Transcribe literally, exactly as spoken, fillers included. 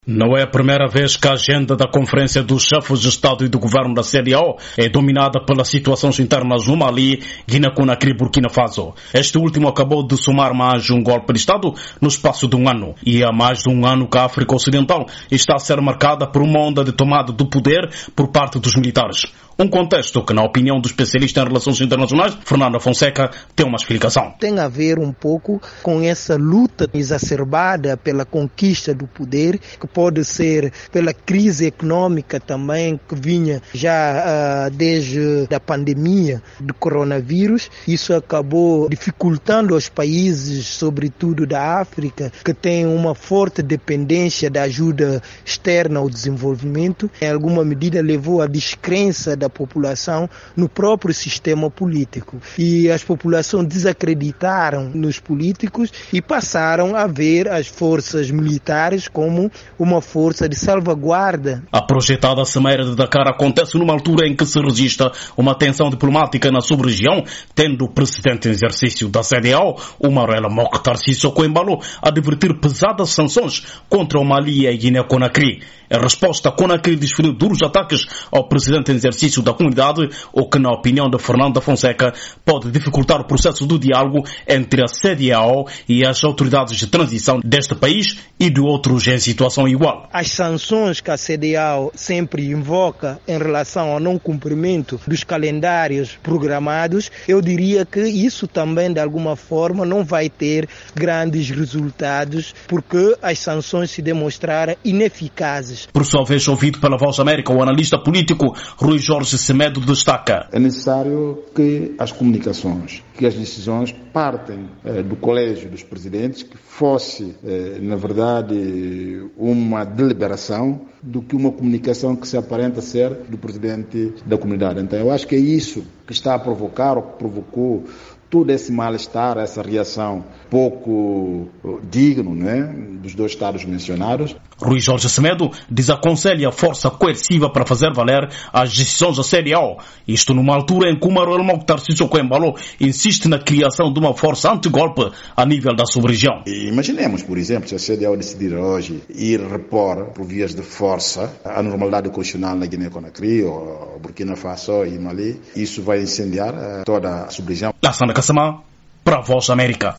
Não é a primeira vez que a agenda da Conferência dos Chefes de Estado e do Governo da C D A O é dominada pelas situações internas no Mali, Guiné-Conakry e Burkina Faso. Este último acabou de somar mais um golpe de Estado no espaço de um ano. E há mais de um ano que a África Ocidental está a ser marcada por uma onda de tomada do poder por parte dos militares. Um contexto que, na opinião do especialista em relações internacionais, Fernando Fonseca, tem uma explicação. Tem a ver um pouco com essa luta exacerbada pela conquista do poder, que pode ser pela crise econômica também, que vinha já uh, desde a pandemia do coronavírus. Isso acabou dificultando os países, sobretudo da África, que têm uma forte dependência da ajuda externa ao desenvolvimento. Em alguma medida levou à descrença da população no próprio sistema político. E as populações desacreditaram nos políticos e passaram a ver as forças militares como uma força de salvaguarda. A projetada Cimeira de Dakar acontece numa altura em que se registra uma tensão diplomática na sub-região, tendo o presidente em exercício da C D A O, Umaro Mokhtar Sissoko Embalo, a advertir pesadas sanções contra o Mali e a Guiné-Conakry. Em resposta, Conakry desferiu duros ataques ao presidente em exercício da comunidade, o que, na opinião de Fernando Fonseca, pode dificultar o processo do diálogo entre a C D A O e as autoridades de transição deste país e de outros em situação igual. As sanções que a C D A O sempre invoca em relação ao não cumprimento dos calendários programados, eu diria que isso também, de alguma forma, não vai ter grandes resultados, porque as sanções se demonstraram ineficazes. Por sua vez, ouvido pela Voz América, o analista político Rui Jorge Semedo destaca: é necessário que as comunicações, que as decisões partem eh, do colégio dos presidentes, que fosse, eh, na verdade, uma deliberação do que uma comunicação que se aparenta ser do presidente da comunidade. Então, eu acho que é isso que está a provocar, ou que provocou todo esse mal-estar, essa reação pouco digno, né, dos dois estados mencionados. Rui Jorge Semedo desaconselha a força coerciva para fazer valer as decisões da C D A O. Isto numa altura em que o Umaro Mokhtar Sissoko Embalo insiste na criação de uma força anti-golpe a nível da sub-região. Imaginemos, por exemplo, se a C D A O decidir hoje ir repor por vias de força a normalidade constitucional na Guiné-Conakry, ou Burkina Faso e Mali, isso vai incendiar toda a sub-região. Lassana Kassamá, para a Voz América.